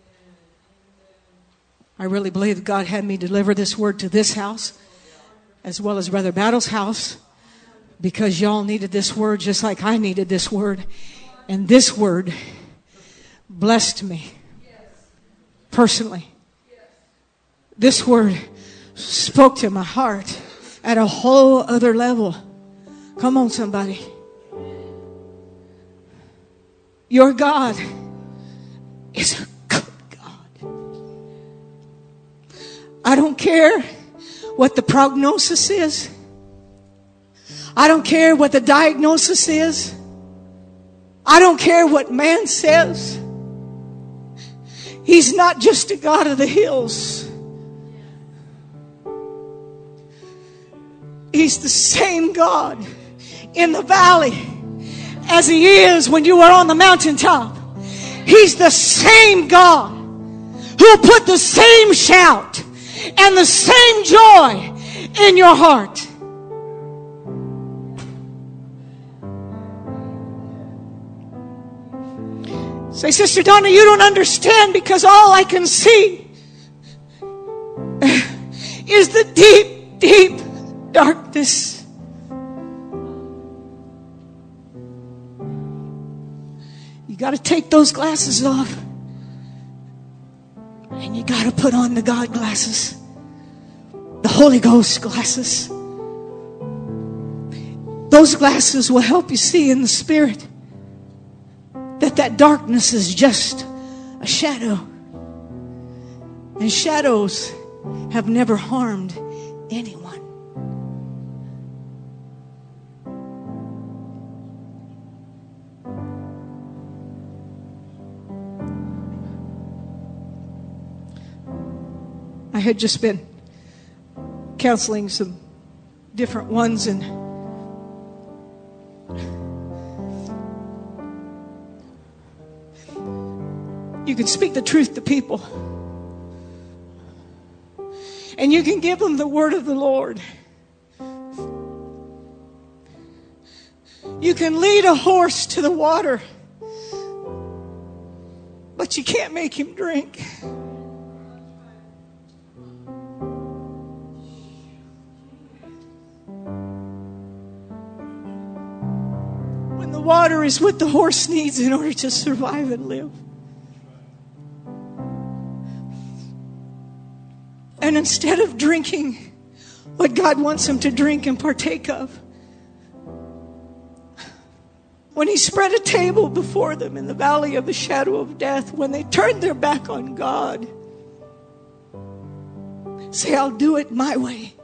I really believe that God had me deliver this word to this house as well as Brother Battle's house, because y'all needed this word just like I needed this word. And this word blessed me personally. This word spoke to my heart at a whole other level. Come on, somebody. Your God is a good God. I don't care what the prognosis is. I don't care what the diagnosis is. I don't care what man says. He's not just a God of the hills. He's the same God in the valley as he is when you are on the mountaintop. He's the same God who put the same shout and the same joy in your heart. Say, Sister Donna, you don't understand, because all I can see is the deep, deep darkness. You got to take those glasses off, and you got to put on the God glasses, the Holy Ghost glasses. Those glasses will help you see in the Spirit that that darkness is just a shadow. And shadows have never harmed anyone. I had just been counseling some different ones, and you can speak the truth to people. And you can give them the word of the Lord. You can lead a horse to the water, but you can't make him drink. When the water is what the horse needs in order to survive and live. And instead of drinking what God wants them to drink and partake of, when he spread a table before them in the valley of the shadow of death, when they turned their back on God, say, I'll do it my way.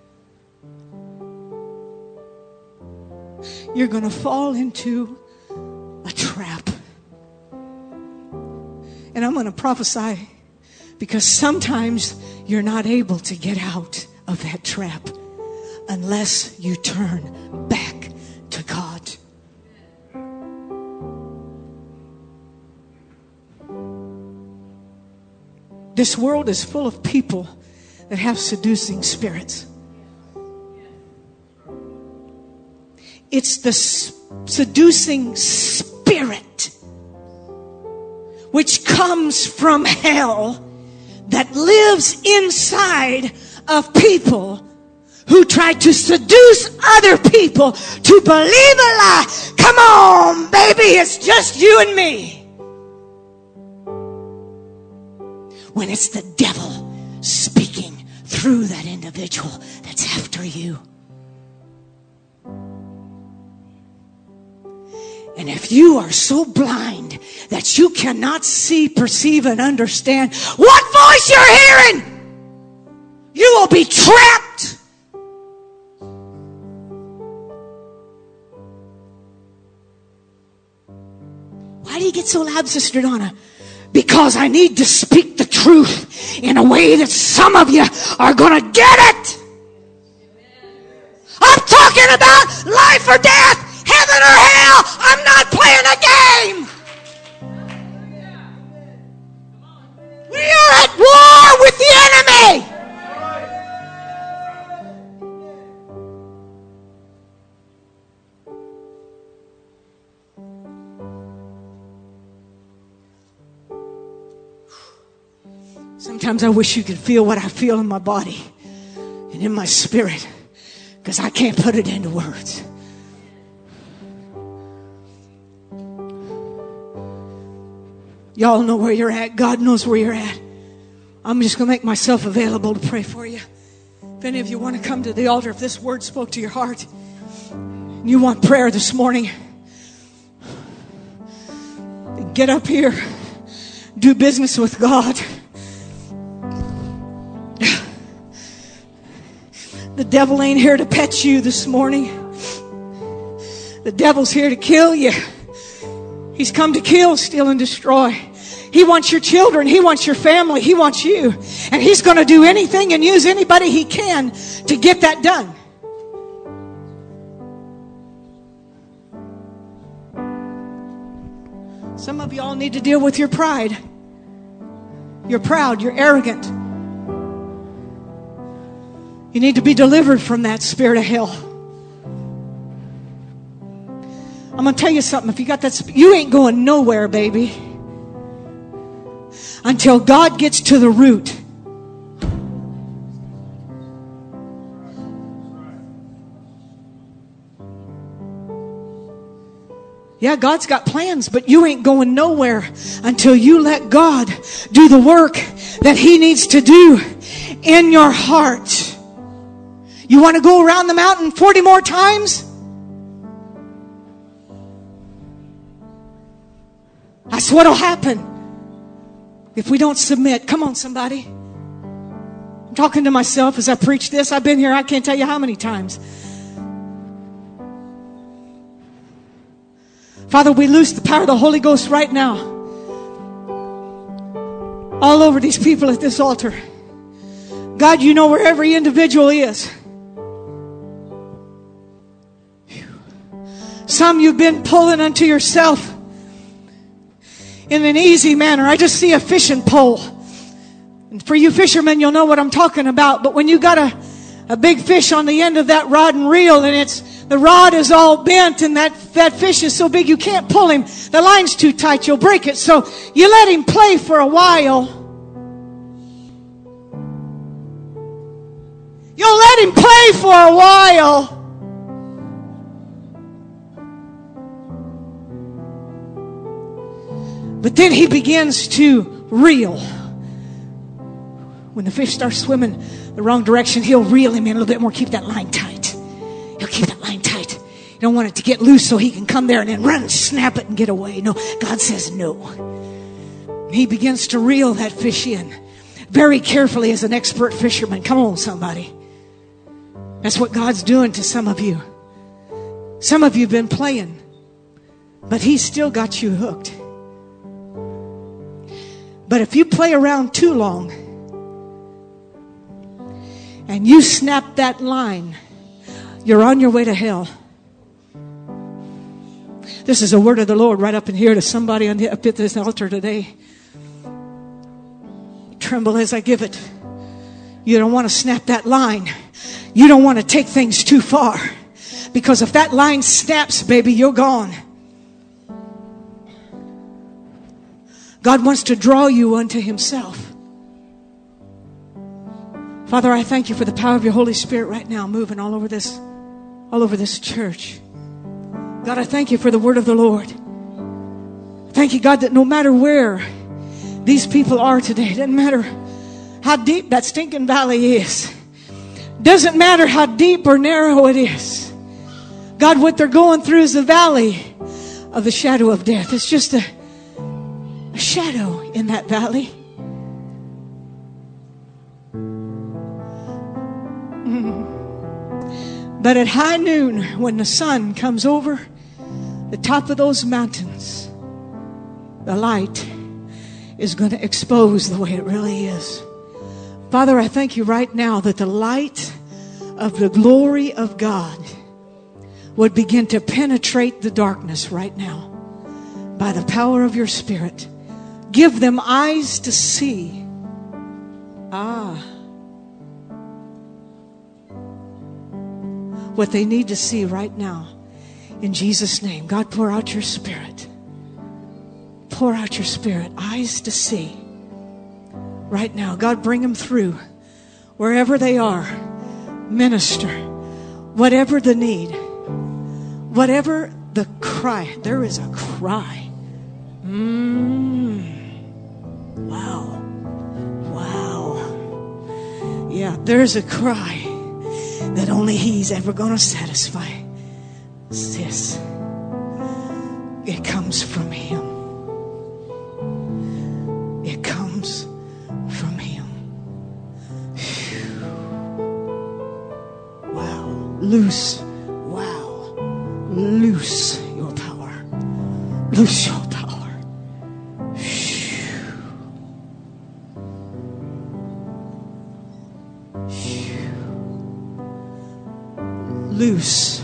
You're going to fall into a trap. And I'm going to prophesy, because sometimes you're not able to get out of that trap unless you turn back to God. This world is full of people that have seducing spirits. it's the seducing spirit which comes from hell that lives inside of people who try to seduce other people to believe a lie. Come on, baby, it's just you and me. When it's the devil speaking through that individual that's after you. And if you are so blind that you cannot see, perceive, and understand what voice you're hearing, you will be trapped. Why do you get so loud, Sister Donna? Because I need to speak the truth in a way that some of you are going to get it. I'm talking about life or death, heaven or hell. I'm not playing a game. We are at war with the enemy. Sometimes I wish you could feel what I feel in my body and in my spirit, because I can't put it into words. Y'all know where you're at. God knows where you're at. I'm just going to make myself available to pray for you. If any of you want to come to the altar, if this word spoke to your heart, and you want prayer this morning, get up here. Do business with God. The devil ain't here to pet you this morning. The devil's here to kill you. He's come to kill, steal, and destroy. He wants your children. He wants your family. He wants you. And he's going to do anything and use anybody he can to get that done. Some of y'all need to deal with your pride. You're proud. You're arrogant. You need to be delivered from that spirit of hell. I'm going to tell you something. If you got that, sp- you ain't going nowhere, baby, until God gets to the root. Yeah, God's got plans, but you ain't going nowhere until you let God do the work that He needs to do in your heart. You want to go around the mountain forty more times? That's what'll happen if we don't submit. Come on, somebody. I'm talking to myself as I preach this. I've been here, I can't tell you how many times. Father, we loose the power of the Holy Ghost right now. All over these people at this altar. God, you know where every individual is. Some you've been pulling unto yourself in an easy manner. I just see a fishing pole. And for you fishermen, you'll know what I'm talking about. But when you got a, a big fish on the end of that rod and reel, and it's the rod is all bent, and that, that fish is so big you can't pull him. The line's too tight, you'll break it. So you let him play for a while. You'll let him play for a while. But then he begins to reel. When the fish starts swimming the wrong direction, he'll reel him in a little bit more. Keep that line tight. He'll keep that line tight. You don't want it to get loose so he can come there and then run, snap it, and get away. No, God says no. He begins to reel that fish in very carefully as an expert fisherman. Come on, somebody. That's what God's doing to some of you. Some of you have been playing, but He's still got you hooked. But if you play around too long and you snap that line, you're on your way to hell. This is a word of the Lord right up in here to somebody on the, up at this altar today. Tremble as I give it. You don't want to snap that line. You don't want to take things too far. Because if that line snaps, baby, you're gone. God wants to draw you unto himself. Father, I thank you for the power of your Holy Spirit right now moving all over this, all over this church. God, I thank you for the word of the Lord. Thank you, God, that no matter where these people are today, doesn't matter how deep that stinking valley is, doesn't matter how deep or narrow it is, God, what they're going through is the valley of the shadow of death. It's just a, a shadow in that valley. Mm. But at high noon, when the sun comes over the top of those mountains, the light is going to expose the way it really is. Father, I thank you right now that the light of the glory of God would begin to penetrate the darkness right now by the power of your Spirit. Give them eyes to see. Ah. What they need to see right now. In Jesus' name, God, pour out your Spirit. Pour out your Spirit. Eyes to see. Right now, God, bring them through. Wherever they are. Minister. Whatever the need. Whatever the cry. There is a cry. Mmm. Wow. Wow. Yeah, there's a cry that only he's ever going to satisfy. Sis. It comes from him. It comes from him. Whew. Wow. Loose. Wow. Loose your power. Loose your power. Whew. Whew. Loose.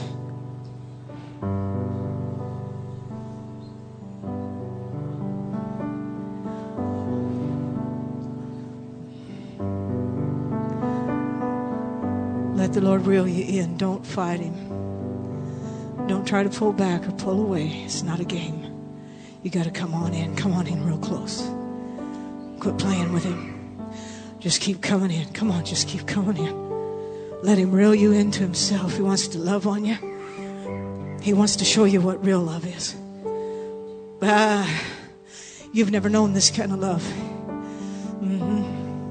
Let the Lord reel you in. Don't fight him. Don't try to pull back or pull away. It's not a game. You got to come on in. Come on in real close. Quit playing with him. Just keep coming in. Come on, just keep coming in. Let him reel you into himself. He wants to love on you. He wants to show you what real love is. Ah, you've never known this kind of love. Mm-hmm.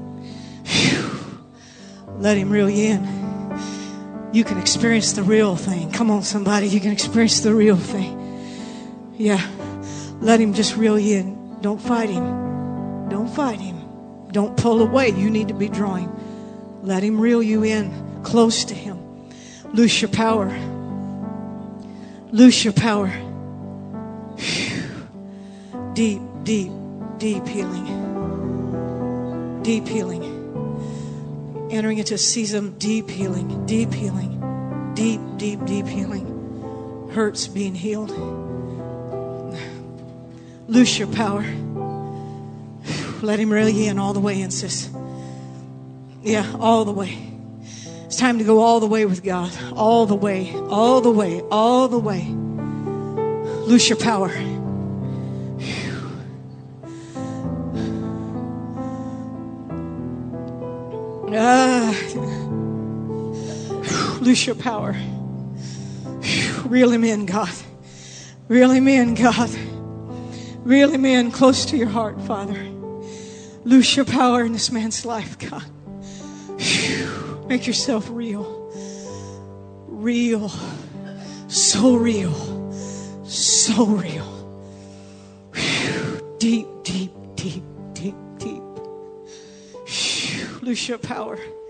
Let him reel you in. You can experience the real thing. Come on, somebody. You can experience the real thing. Yeah. Let him just reel you in. Don't fight him. Don't fight him. Don't pull away. You need to be drawing. Let him reel you in close to him. Loose your power. Loose your power. Whew. Deep, deep, deep healing. Deep healing. Entering into a season of deep healing, deep healing, deep, deep, deep healing. Hurts being healed. Loose your power. Let him reel you in all the way in, sis. Yeah, all the way. It's time to go all the way with God. All the way, all the way, all the way. Loose your power. Ah, loose your power. Reel him in, God. Reel him in, God. Reel him in close to your heart, Father. Loose your power in this man's life, God. Make yourself real. Real. So real. So real. Deep, deep, deep, deep, deep. Loose your power.